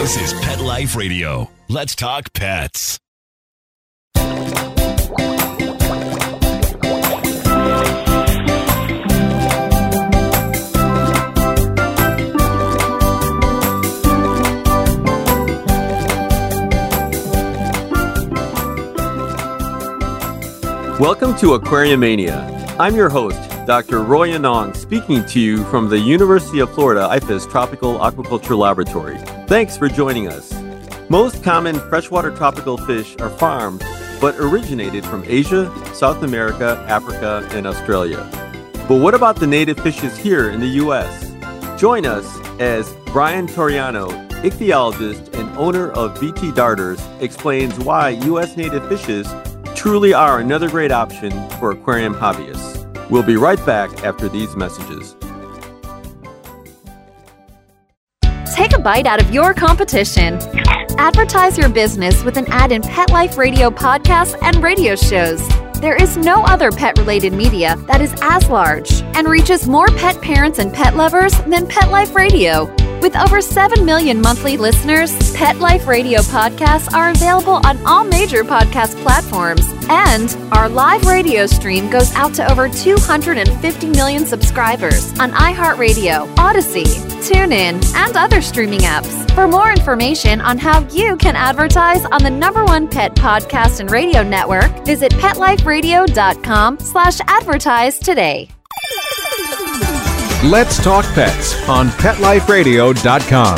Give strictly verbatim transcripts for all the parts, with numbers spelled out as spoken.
This is Pet Life Radio. Let's talk pets. Welcome to Aquariumania. I'm your host, Doctor Roy Anong, speaking to you from the University of Florida I F A S Tropical Aquaculture Laboratory. Thanks for joining us. Most common freshwater tropical fish are farmed, but originated from Asia, South America, Africa, and Australia. But what about the native fishes here in the U S? Join us as Brian Toriano, ichthyologist and owner of V T Darters, explains why U S native fishes truly are another great option for aquarium hobbyists. We'll be right back after these messages. Take a bite out of your competition. Advertise your business with an ad in Pet Life Radio podcasts and radio shows. There is no other pet-related media that is as large and reaches more pet parents and pet lovers than Pet Life Radio. With over seven million monthly listeners, Pet Life Radio podcasts are available on all major podcast platforms. And our live radio stream goes out to over two hundred fifty million subscribers on iHeartRadio, Odyssey, TuneIn, and other streaming apps. For more information on how you can advertise on the number one pet podcast and radio network, visit PetLifeRadio.com slash advertise today. Let's Talk Pets on Pet Life Radio dot com.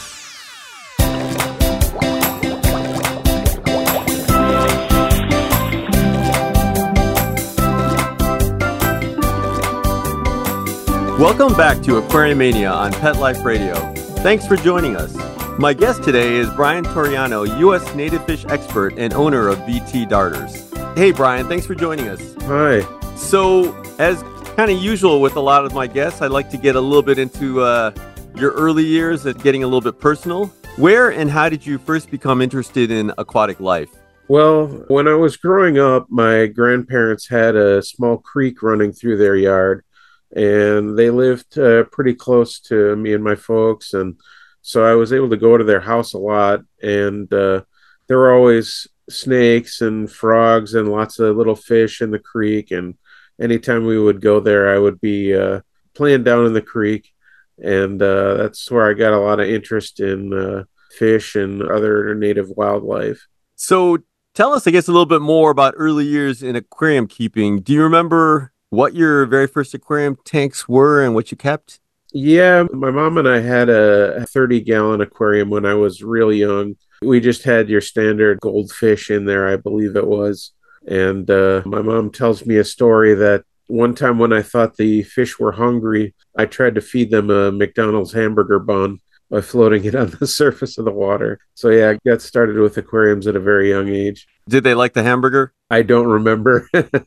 Welcome back to Aquariumania on Pet Life Radio. Thanks for joining us. My guest today is Brian Toriano, U S native fish expert and owner of V T Darters. Hey, Brian, thanks for joining us. Hi. So, as kind of usual with a lot of my guests, I'd like to get a little bit into uh, your early years and getting a little bit personal. Where and how did you first become interested in aquatic life? Well, when I was growing up, my grandparents had a small creek running through their yard, and they lived uh, pretty close to me and my folks, and so I was able to go to their house a lot, and uh, there were always snakes and frogs and lots of little fish in the creek, and anytime we would go there, I would be uh, playing down in the creek, and uh, that's where I got a lot of interest in uh, fish and other native wildlife. So tell us, I guess, a little bit more about early years in aquarium keeping. Do you remember what your very first aquarium tanks were and what you kept? Yeah, my mom and I had a thirty-gallon aquarium when I was real young. We just had your standard goldfish in there, I believe it was. And uh, my mom tells me a story that one time when I thought the fish were hungry, I tried to feed them a McDonald's hamburger bun by floating it on the surface of the water. So yeah, I got started with aquariums at a very young age. Did they like the hamburger? I don't remember.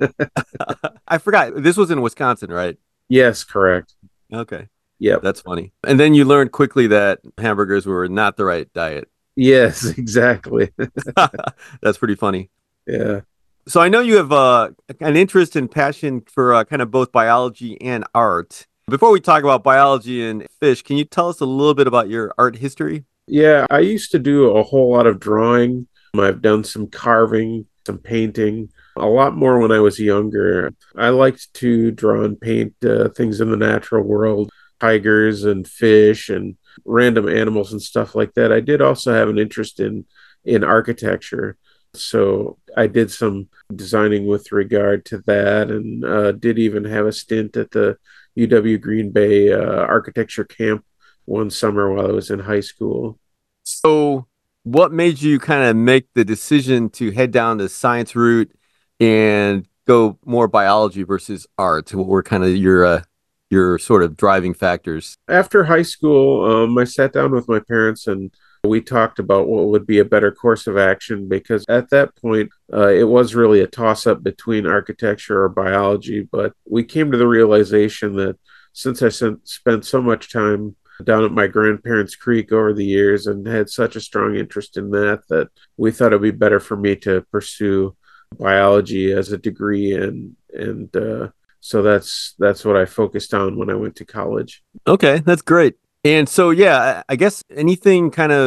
I forgot. This was in Wisconsin, right? Yes, correct. Okay. Yep. That's funny. And then you learned quickly that hamburgers were not the right diet. Yes, exactly. That's pretty funny. Yeah. So I know you have uh, an interest and passion for uh, kind of both biology and art. Before we talk about biology and fish, can you tell us a little bit about your art history? Yeah, I used to do a whole lot of drawing. I've done some carving, some painting, a lot more when I was younger. I liked to draw and paint uh, things in the natural world, tigers and fish and random animals and stuff like that. I did also have an interest in, in architecture. So I did some designing with regard to that, and uh, did even have a stint at the U W Green Bay uh, architecture camp one summer while I was in high school. So what made you kind of make the decision to head down the science route and go more biology versus art? What were kind of your uh, your sort of driving factors? After high school, um, I sat down with my parents and we talked about what would be a better course of action, because at that point, uh, it was really a toss-up between architecture or biology. But we came to the realization that since I spent so much time down at my grandparents' creek over the years and had such a strong interest in that, that we thought it'd be better for me to pursue biology as a degree. And, and uh, so that's, that's what I focused on when I went to college. Okay, that's great. And so, yeah, I guess anything kind of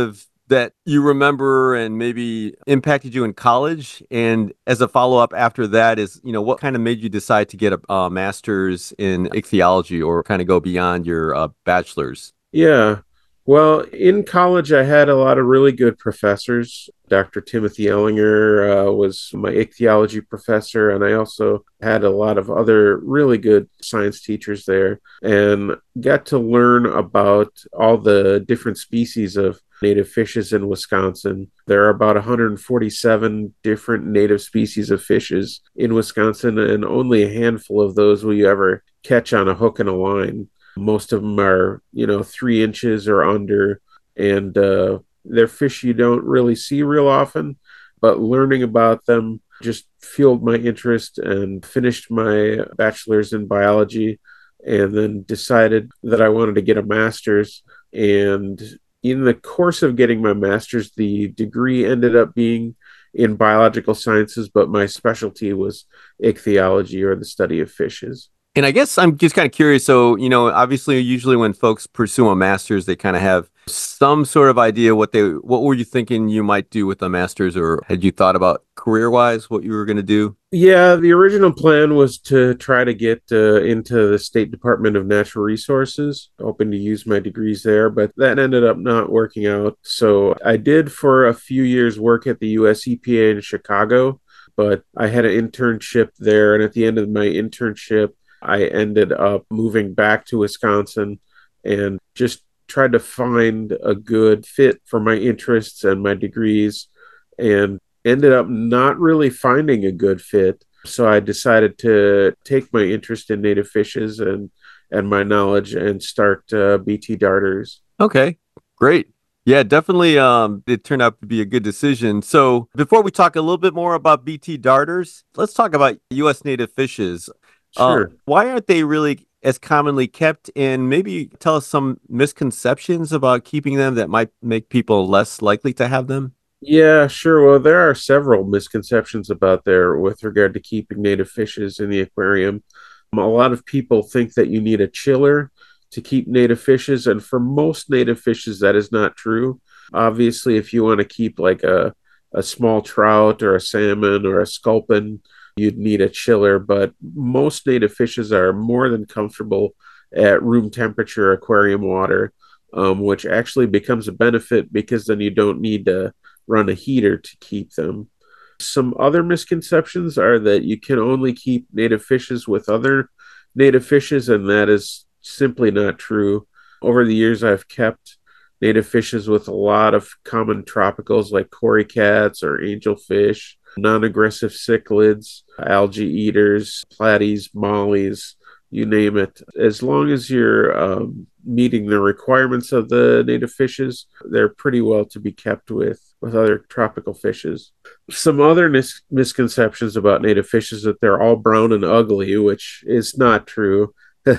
that you remember and maybe impacted you in college? And as a follow-up after that is, you know, what kind of made you decide to get a, a master's in ichthyology or kind of go beyond your uh, bachelor's? Yeah. Well, in college, I had a lot of really good professors. Doctor Timothy Ellinger uh, was my ichthyology professor, and I also had a lot of other really good science teachers there and got to learn about all the different species of native fishes in Wisconsin. There are about one hundred forty-seven different native species of fishes in Wisconsin, and only a handful of those will you ever catch on a hook and a line. Most of them are, you know, three inches or under, and uh, they're fish you don't really see real often. But learning about them just fueled my interest and finished my bachelor's in biology, and then decided that I wanted to get a master's. And in the course of getting my master's, the degree ended up being in biological sciences, but my specialty was ichthyology, or the study of fishes. And I guess I'm just kind of curious. So, you know, obviously, usually when folks pursue a master's, they kind of have some sort of idea what they, what were you thinking you might do with a master's, or had you thought about career-wise what you were going to do? Yeah, the original plan was to try to get uh, into the State Department of Natural Resources, hoping to use my degrees there, but that ended up not working out. So I did for a few years work at the U S E P A in Chicago, but I had an internship there, and at the end of my internship, I ended up moving back to Wisconsin and just tried to find a good fit for my interests and my degrees, and ended up not really finding a good fit. So I decided to take my interest in native fishes and and my knowledge and start uh, B T Darters. Okay, great. Yeah, definitely. Um, it turned out to be a good decision. So before we talk a little bit more about B T Darters, let's talk about U S native fishes. Sure. Uh, why aren't they really as commonly kept? And maybe tell us some misconceptions about keeping them that might make people less likely to have them. Yeah, sure. Well, there are several misconceptions about there with regard to keeping native fishes in the aquarium. Um, a lot of people think that you need a chiller to keep native fishes, and for most native fishes, that is not true. Obviously, if you want to keep like a, a small trout or a salmon or a sculpin, you'd need a chiller, but most native fishes are more than comfortable at room temperature aquarium water, um, which actually becomes a benefit because then you don't need to run a heater to keep them. Some other misconceptions are that you can only keep native fishes with other native fishes, and that is simply not true. Over the years, I've kept native fishes with a lot of common tropicals like corycats or angelfish, non-aggressive cichlids, algae eaters, platies, mollies, you name it. As long as you're um, meeting the requirements of the native fishes, they're pretty well to be kept with, with other tropical fishes. Some other mis- misconceptions about native fishes that they're all brown and ugly, which is not true.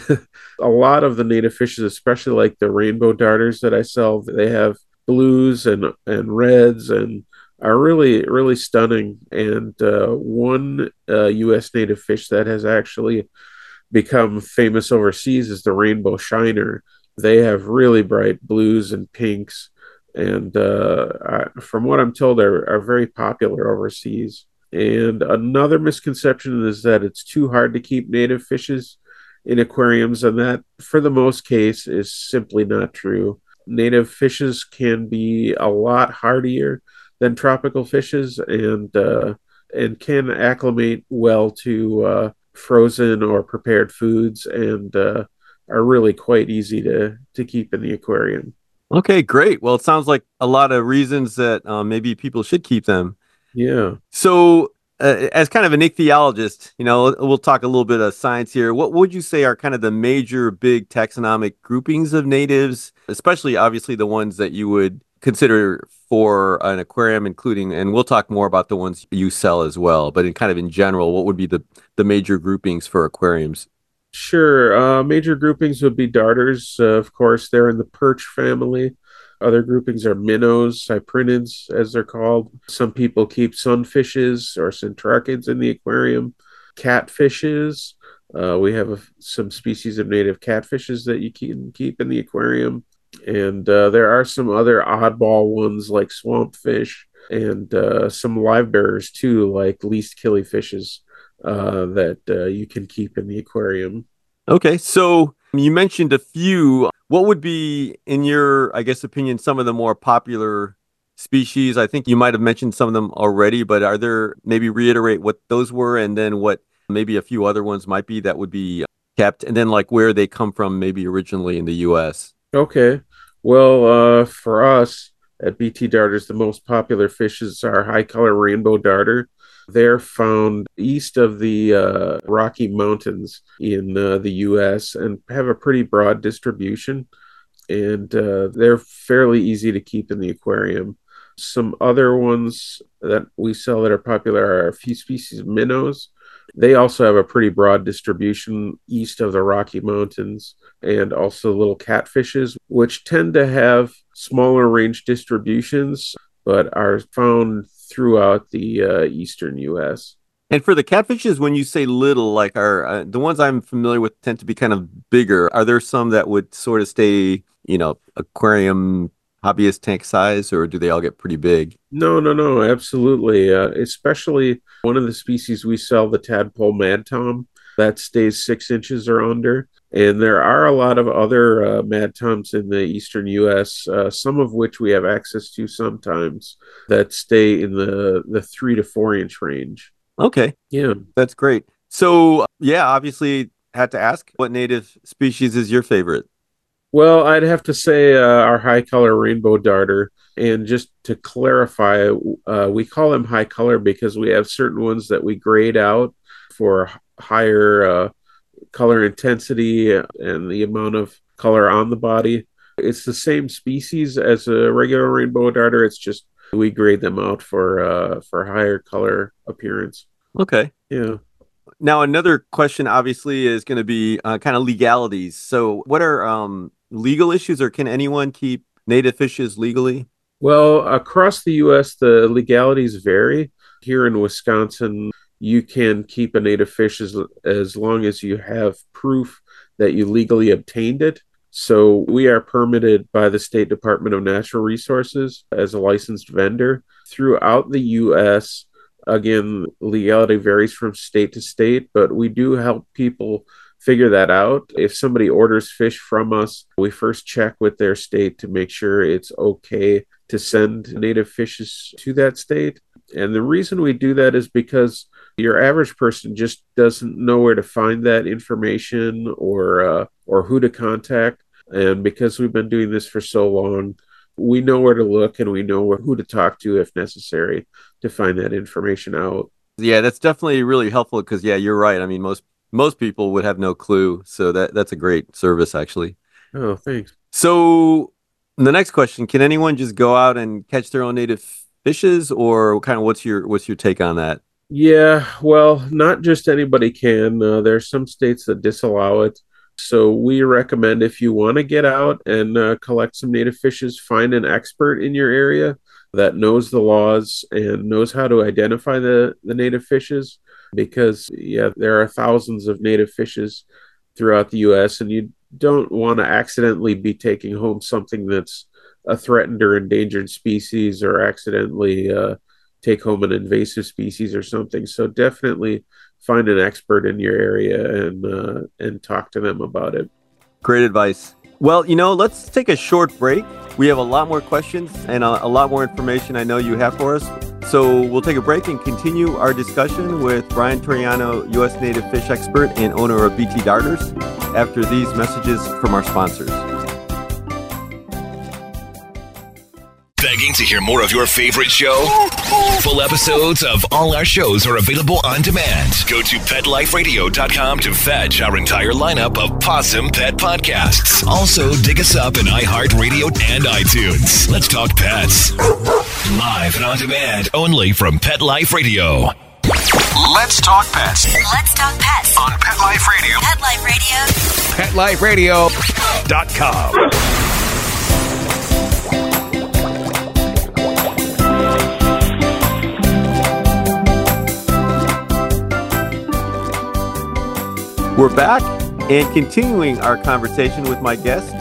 A lot of the native fishes, especially like the rainbow darters that I sell, they have blues and, and reds and are really, really stunning. And uh, one uh, U S native fish that has actually become famous overseas is the rainbow shiner. They have really bright blues and pinks, and uh, I, from what I'm told, are, are very popular overseas. And another misconception is that it's too hard to keep native fishes in aquariums, and that, for the most case, is simply not true. Native fishes can be a lot hardier than tropical fishes, and uh, and can acclimate well to uh, frozen or prepared foods, and uh, are really quite easy to to keep in the aquarium. Okay, great. Well, it sounds like a lot of reasons that uh, maybe people should keep them. Yeah. So, uh, as kind of an ichthyologist, you know, we'll talk a little bit of science here. What would you say are kind of the major big taxonomic groupings of natives, especially obviously the ones that you would consider for an aquarium, including, and we'll talk more about the ones you sell as well, but in kind of in general, what would be the, the major groupings for aquariums? Sure. Uh, major groupings would be darters. Uh, of course, they're in the perch family. Other groupings are minnows, cyprinids, as they're called. Some people keep sunfishes or centracids in the aquarium. Catfishes. Uh, we have a, some species of native catfishes that you can keep in the aquarium. And uh, there are some other oddball ones like swampfish and uh, some live bearers too, like least killifishes uh, that uh, you can keep in the aquarium. Okay, so you mentioned a few. What would be, in your, I guess, opinion, some of the more popular species? I think you might have mentioned some of them already, but are there, maybe reiterate what those were and then what maybe a few other ones might be that would be kept, and then like where they come from maybe originally in the U S? Okay. Well, uh, for us at B T Darters, the most popular fishes are high color rainbow darter. They're found east of the uh, Rocky Mountains in uh, the U S and have a pretty broad distribution. And uh, they're fairly easy to keep in the aquarium. Some other ones that we sell that are popular are a few species of minnows. They also have a pretty broad distribution east of the Rocky Mountains, and also little catfishes, which tend to have smaller range distributions, but are found throughout the uh, eastern U S. And for the catfishes, when you say little, like are uh, the ones I'm familiar with tend to be kind of bigger. Are there some that would sort of stay, you know, aquarium hobbyist tank size, or do they all get pretty big? No, no, no, absolutely. Uh, especially one of the species we sell, the tadpole mad tom, that stays six inches or under. And there are a lot of other uh, mad toms in the eastern U S, uh, some of which we have access to sometimes, that stay in the, the three to four inch range. Okay. Yeah. That's great. So, yeah, obviously had to ask, what native species is your favorite? Well, I'd have to say uh, our high color rainbow darter. And just to clarify, uh, we call them high color because we have certain ones that we grade out for higher uh, color intensity and the amount of color on the body. It's the same species as a regular rainbow darter. It's just we grade them out for uh, for higher color appearance. Okay. Yeah. Now, another question obviously is going to be uh, kind of legalities. So what are um, legal issues, or can anyone keep native fishes legally? Well, across the U S, the legalities vary. Here in Wisconsin, you can keep a native fish as, as long as you have proof that you legally obtained it. So we are permitted by the State Department of Natural Resources as a licensed vendor throughout the U S. Again, legality varies from state to state, but we do help people figure that out. If somebody orders fish from us, we first check with their state to make sure it's okay to send native fishes to that state. And the reason we do that is because your average person just doesn't know where to find that information or uh, or who to contact. And because we've been doing this for so long, we know where to look and we know who to talk to if necessary to find that information out. Yeah, that's definitely really helpful because, yeah, you're right. I mean, most most people would have no clue. So that that's a great service, actually. Oh, thanks. So the next question, can anyone just go out and catch their own native fishes, or kind of what's your what's your take on that? Yeah, well, not just anybody can. Uh, there are some states that disallow it. So we recommend, if you want to get out and uh, collect some native fishes, find an expert in your area that knows the laws and knows how to identify the, the native fishes, because, yeah, there are thousands of native fishes throughout the U S, and you don't want to accidentally be taking home something that's a threatened or endangered species, or accidentally uh, take home an invasive species or something. So definitely find an expert in your area and uh, and talk to them about it. Great advice. Well, you know, let's take a short break. We have a lot more questions and a, a lot more information I know you have for us. So we'll take a break and continue our discussion with Brian Toriano, U S native fish expert and owner of B T Darters, after these messages from our sponsors. Begging to hear more of your favorite show? Full episodes of all our shows are available on demand. Go to pet life radio dot com to fetch our entire lineup of Possum Pet podcasts. Also, dig us up in iHeartRadio and iTunes. Let's talk pets. Live and on demand, only from Pet Life Radio. Let's talk pets. Let's talk pets On Pet Life Radio. Pet Life Radio. pet life radio Dot com. We're back and continuing our conversation with my guest,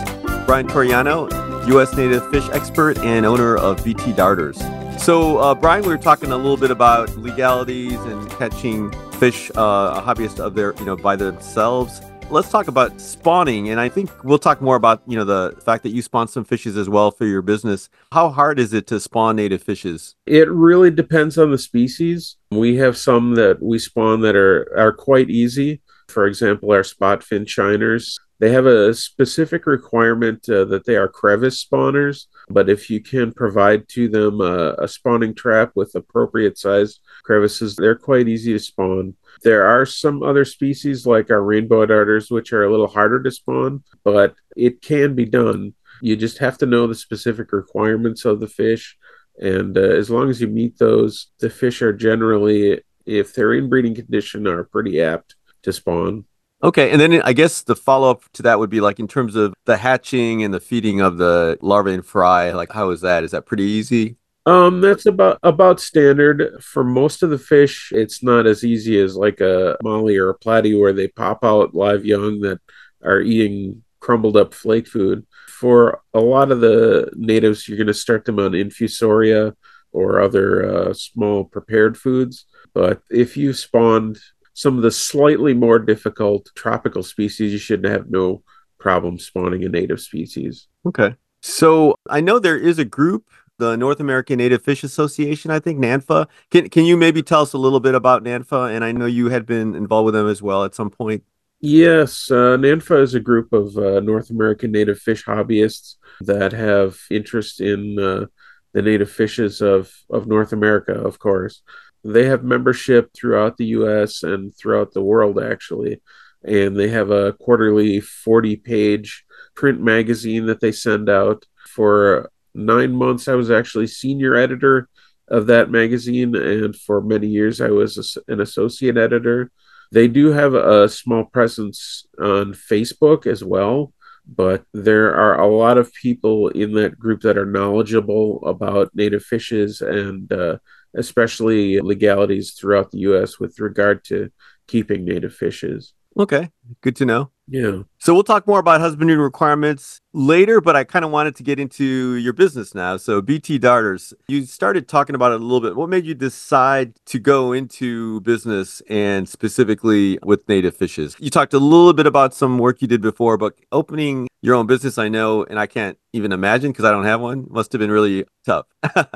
Brian Toriano, U S native fish expert and owner of B T Darters. So, uh, Brian, we were talking a little bit about legalities and catching fish, uh, a hobbyist of their, you know, by themselves. Let's talk about spawning, and I think we'll talk more about, you know, the fact that you spawn some fishes as well for your business. How hard is it to spawn native fishes? It really depends on the species. We have some that we spawn that are, are quite easy. For example, our spot fin shiners. They have a specific requirement uh, that they are crevice spawners, but if you can provide to them a, a spawning trap with appropriate size crevices, they're quite easy to spawn. There are some other species like our rainbow darters, which are a little harder to spawn, but it can be done. You just have to know the specific requirements of the fish. And uh, as long as you meet those, the fish are generally, if they're in breeding condition, are pretty apt to spawn. Okay, and then I guess the follow-up to that would be like in terms of the hatching and the feeding of the larvae and fry, like how is that? Is that pretty easy? Um, that's about about standard. For most of the fish, it's not as easy as like a molly or a platy where they pop out live young that are eating crumbled up flake food. For a lot of the natives, you're going to start them on infusoria or other uh, small prepared foods. But if you spawned some of the slightly more difficult tropical species, you should have no problem spawning a native species. Okay. So I know there is a group, the North American Native Fish Association, I think, NANFA. Can can you maybe tell us a little bit about NANFA? And I know you had been involved with them as well at some point. Yes, uh, NANFA is a group of uh, North American native fish hobbyists that have interest in uh, the native fishes of, of North America, of course. They have membership throughout the U S and throughout the world, actually. And they have a quarterly forty-page print magazine that they send out. For nine months, I was actually senior editor of that magazine, and for many years, I was an associate editor. They do have a small presence on Facebook as well, but there are a lot of people in that group that are knowledgeable about native fishes and uh, especially legalities throughout the U S with regard to keeping native fishes. Okay, good to know. Yeah. So we'll talk more about husbandry requirements later, but I kind of wanted to get into your business now. So B T Darters, you started talking about it a little bit. What made you decide to go into business and specifically with native fishes? You talked a little bit about some work you did before, but opening your own business, I know, and I can't even imagine because I don't have one, must have been really tough.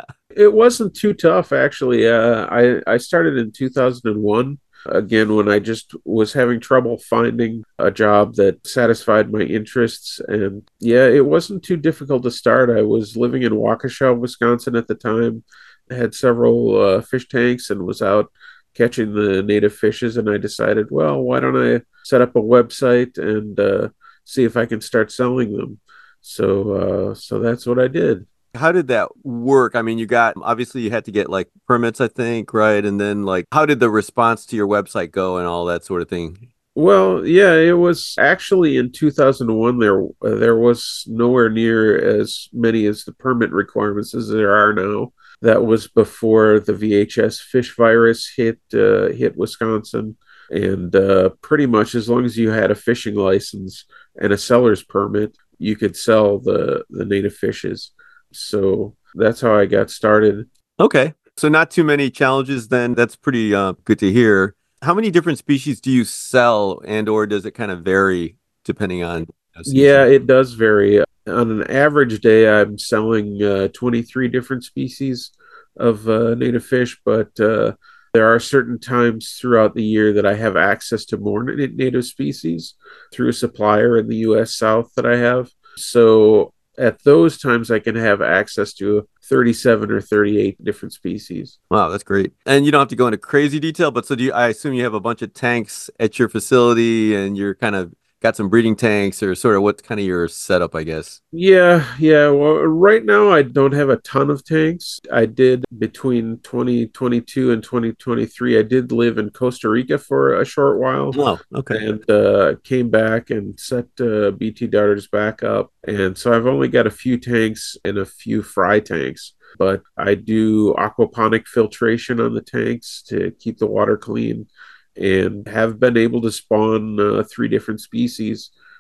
It wasn't too tough, actually. Uh, I, I started in two thousand one. Again, when I just was having trouble finding a job that satisfied my interests. And yeah, it wasn't too difficult to start. I was living in Waukesha, Wisconsin at the time. I had several uh, fish tanks and was out catching the native fishes. And I decided, well, why don't I set up a website and uh, see if I can start selling them? So, uh, so that's what I did. How did that work? I mean, you got, obviously you had to get like permits, I think, right? And then like, how did the response to your website go and all that sort of thing? Well, yeah, it was actually in two thousand one, there, uh, there was nowhere near as many as the permit requirements as there are now. That was before the V H S fish virus hit, uh, hit Wisconsin. And uh, pretty much as long as you had a fishing license and a seller's permit, you could sell the, the native fishes. So that's how I got started. Okay. So not too many challenges then. That's pretty uh, good to hear. How many different species do you sell, and or does it kind of vary depending on? Yeah, it does vary. On an average day, I'm selling uh, twenty-three different species of uh, native fish, but uh, there are certain times throughout the year that I have access to more native species through a supplier in the U S South that I have. So at those times, I can have access to thirty-seven or thirty-eight different species. Wow, that's great. And you don't have to go into crazy detail, but so do you, I assume you have a bunch of tanks at your facility and you're kind of got some breeding tanks, or sort of what's kind of your setup, I guess? Yeah, yeah. Well, right now I don't have a ton of tanks. I did between twenty twenty-two and twenty twenty-three. I did live in Costa Rica for a short while. Oh, okay. And uh, came back and set uh, B T Darters back up. And so I've only got a few tanks and a few fry tanks. But I do aquaponic filtration on the tanks to keep the water clean, and have been able to spawn uh, three different species through supplier in the U S South. So that's what I did. How did that work? I mean, you got, obviously you had to get like permits, I think, right? And then like, how did the response to your website go and all that sort of thing?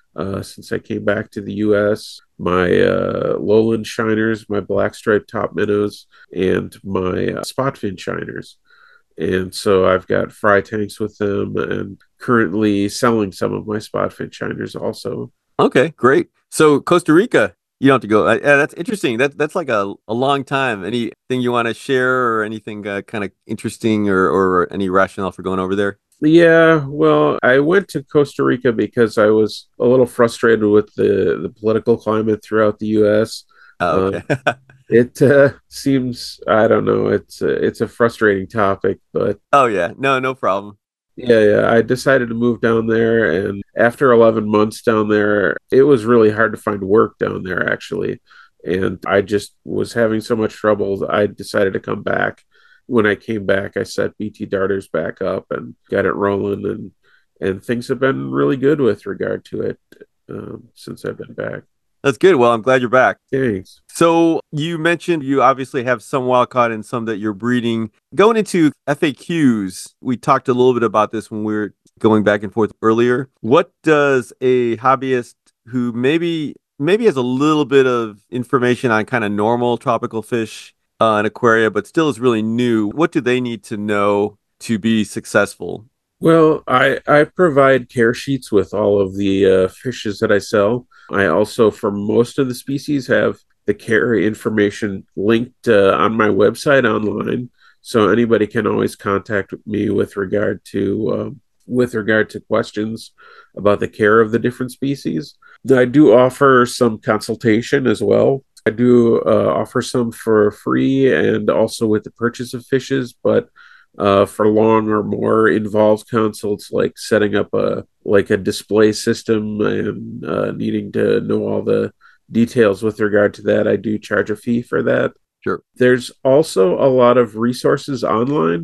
uh, since I came back to the U S. My uh, lowland shiners, my black striped top minnows, and my uh, spotfin shiners. And so I've got fry tanks with them and currently selling some of my spotfin shiners also. Okay, great. So Costa Rica, you don't have to go. Uh, yeah, that's interesting. That that's like a, a long time. Anything you want to share or anything uh, kind of interesting or, or any rationale for going over there? Yeah, well, I went to Costa Rica because I was a little frustrated with the, the political climate throughout the U S. Oh, Uh, okay. it uh, seems, I don't know, it's a, it's a frustrating topic, but Oh yeah, no, no problem. yeah, yeah, I decided to move down there, and after eleven months down there, it was really hard to find work down there, actually. And I just was having so much trouble, I decided to come back. When I came back, I set B T Darters back up and got it rolling, and and things have been really good with regard to it um, since I've been back. That's good. Well, I'm glad you're back. Thanks. So you mentioned you obviously have some wild caught and some that you're breeding. Going into F A Qs, we talked a little bit about this when we were going back and forth earlier. What does a hobbyist who maybe maybe has a little bit of information on kind of normal tropical fish uh, in aquaria, but still is really new, what do they need to know to be successful? Well, I, I provide care sheets with all of the uh, fishes that I sell. I also, for most of the species, have the care information linked uh, on my website online, so anybody can always contact me with regard to uh, with regard to questions about the care of the different species. I do offer some consultation as well. I do uh, offer some for free and also with the purchase of fishes, but uh, for long or more involved consults like setting up a like a display system and uh, needing to know all the details with regard to that, I do charge a fee for that. Sure. There's also a lot of resources online.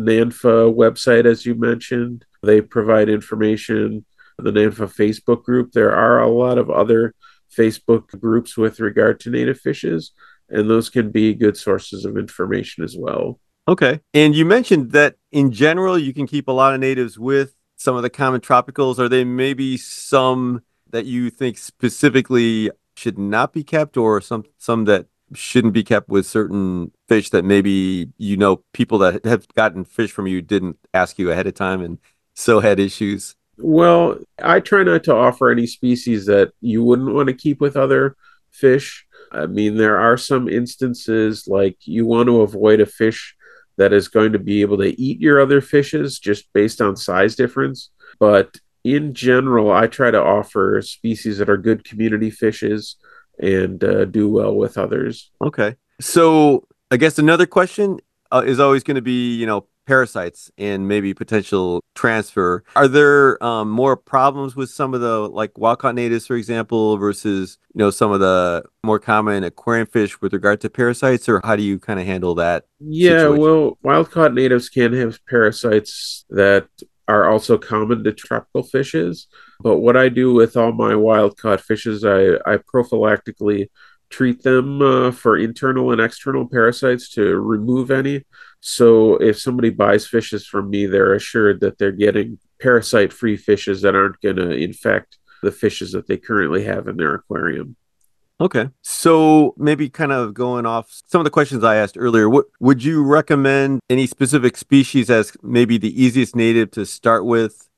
NANFA website, as you mentioned, they provide information. The NANFA Facebook group, there are a lot of other Facebook groups with regard to native fishes, and those can be good sources of information as well. Okay. And you mentioned that in general, you can keep a lot of natives with some of the common tropicals. Are there maybe some that you think specifically should not be kept, or some some that shouldn't be kept with certain fish that maybe, you know, people that have gotten fish from you didn't ask you ahead of time and so had issues? Well, I try not to offer any species that you wouldn't want to keep with other fish. I mean, there are some instances like you want to avoid a fish that is going to be able to eat your other fishes just based on size difference. But in general, I try to offer species that are good community fishes and uh, do well with others. Okay. So I guess another question uh, is always going to be, you know, parasites and maybe potential transfer. Are there um, more problems with some of the like wild caught natives, for example, versus, you know, some of the more common aquarium fish with regard to parasites, or how do you kind of handle that Yeah, situation? well, wild caught natives can have parasites that are also common to tropical fishes. But what I do with all my wild caught fishes, I, I prophylactically treat them uh, for internal and external parasites to remove any. So if somebody buys fishes from me, they're assured that they're getting parasite-free fishes that aren't going to infect the fishes that they currently have in their aquarium. Okay. So maybe kind of going off some of the questions I asked earlier, what would you recommend any specific species as maybe the easiest native to start with,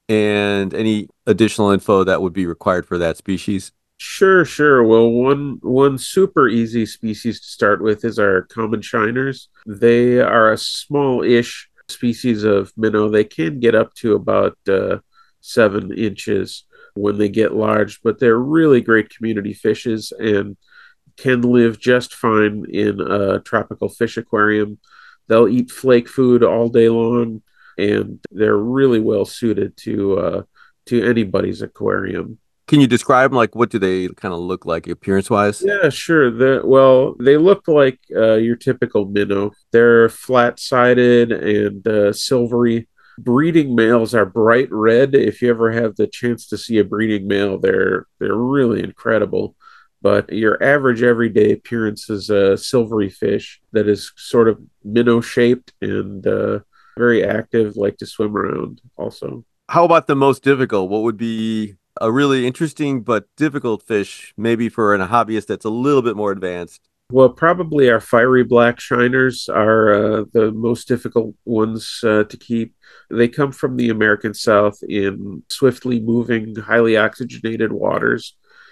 and any additional info that would be required for that species? Sure, sure. Well, one one super easy species to start with is our common shiners. They are a small-ish species of minnow. They can get up to about uh, seven inches when they get large, but they're really great community fishes and can live just fine in a tropical fish aquarium. They'll eat flake food all day long, and they're really well suited to uh, to anybody's aquarium. Can you describe them? Like, what do they kind of look like appearance wise? Yeah, sure. The, well, they look like uh, your typical minnow. They're flat-sided and uh, silvery. Breeding males are bright red. If you ever have the chance to see a breeding male, they're they're really incredible. But your average everyday appearance is a silvery fish that is sort of minnow-shaped and uh, very active, like to swim around also. How about the most difficult? What would be a really interesting but difficult fish, maybe for a hobbyist that's a little bit more advanced? Well, probably our fiery black shiners are uh, the most difficult ones uh, to keep. They come from the American South in swiftly moving, highly oxygenated waters,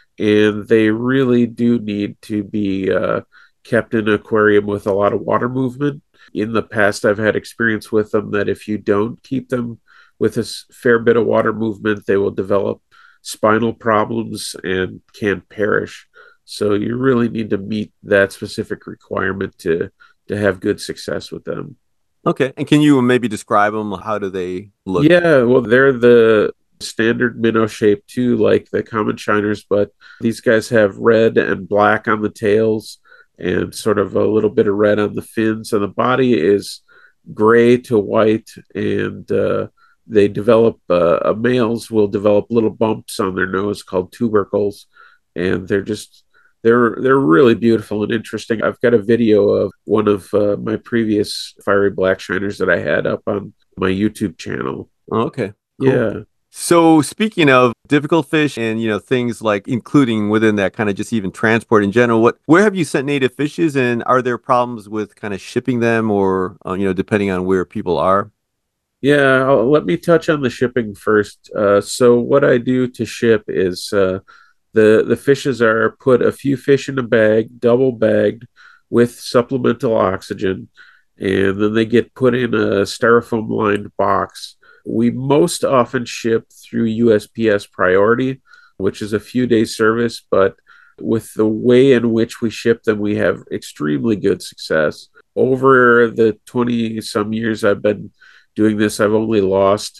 and they really do need to be uh, kept in an aquarium with a lot of water movement. In the past, I've had experience with them that if you don't keep them with a fair bit of water movement, they will develop spinal problems and can perish. So you really need to meet that specific requirement to to have good success with them. Okay. And can you maybe describe them? How do they look? Yeah, well, they're the standard minnow shape too, like the common shiners, but these guys have red and black on the tails and sort of a little bit of red on the fins. And the body is gray to white, and uh, they develop, uh, males will develop little bumps on their nose called tubercles, and they're just They're they're really beautiful and interesting. I've got a video of one of uh, my previous fiery black shiners that I had up on my YouTube channel. Oh, okay. Cool. Yeah. So speaking of difficult fish and, you know, things like including within that kind of just even transport in general, what where have you sent native fishes, and are there problems with kind of shipping them or, uh, you know, depending on where people are? Yeah, I'll, let me touch on the shipping first. Uh, so what I do to ship is uh, The the fishes are put a few fish in a bag, double bagged with supplemental oxygen, and then they get put in a styrofoam lined box. We most often ship through U S P S Priority, which is a few days service, but with the way in which we ship them, we have extremely good success. Over the twenty some years I've been doing this, I've only lost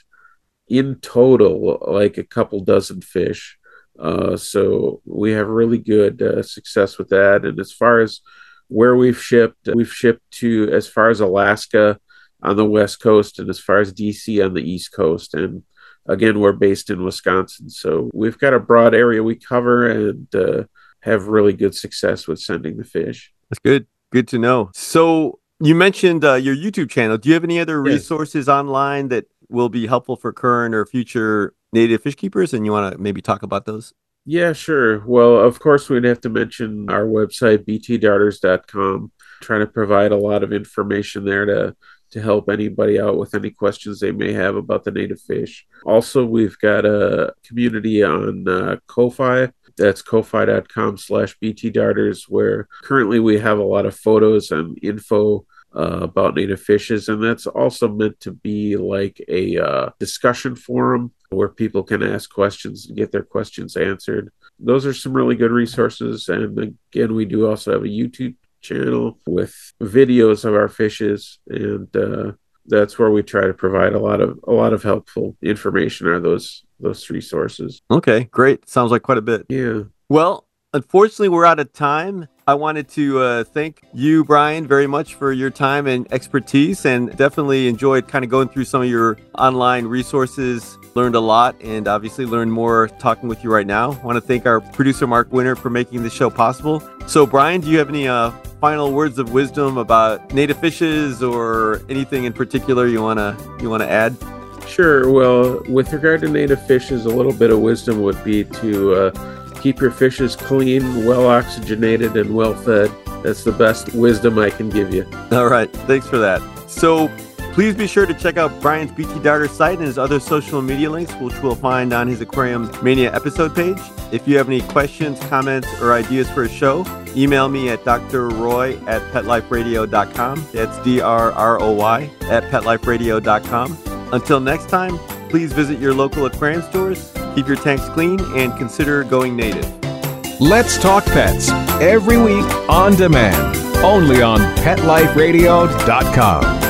in total like a couple dozen fish. Uh, so we have really good uh, success with that. And as far as where we've shipped, we've shipped to as far as Alaska on the West Coast and as far as D C on the East Coast. And again, we're based in Wisconsin. So we've got a broad area we cover and uh, have really good success with sending the fish. That's good. Good to know. So you mentioned uh, your YouTube channel. Do you have any other Yes. resources online that will be helpful for current or future native fish keepers, and you want to maybe talk about those? Yeah, sure. Well, of course, we'd have to mention our website, b t darters dot com, trying to provide a lot of information there to, to help anybody out with any questions they may have about the native fish. Also, we've got a community on uh, Ko-Fi. That's ko-fi dot com slash b t darters, where currently we have a lot of photos and info Uh, about native fishes, and that's also meant to be like a uh, discussion forum where people can ask questions and get their questions answered. Those are some really good resources, and again, we do also have a YouTube channel with videos of our fishes, and uh, that's where we try to provide a lot of a lot of helpful information. Are those those resources? Okay, great. Sounds like quite a bit. Yeah. Well, unfortunately, we're out of time. I wanted to uh, thank you, Brian, very much for your time and expertise, and definitely enjoyed kind of going through some of your online resources. Learned a lot, and obviously learned more talking with you right now. I want to thank our producer, Mark Winter, for making this show possible. So, Brian, do you have any uh, final words of wisdom about native fishes or anything in particular you wanna you wanna add? Sure. Well, with regard to native fishes, a little bit of wisdom would be to uh, keep your fishes clean, well oxygenated, and well fed. That's the best wisdom I can give you. All right. Thanks for that. So please be sure to check out Brian's B T Darter site and his other social media links, which we'll find on his Aquarium Mania episode page. If you have any questions, comments, or ideas for a show, email me at d r roy at pet life radio dot com. That's D R R O Y at pet life radio dot com. Until next time, please visit your local aquarium stores, keep your tanks clean, and consider going native. Let's Talk Pets, every week on demand, only on pet life radio dot com.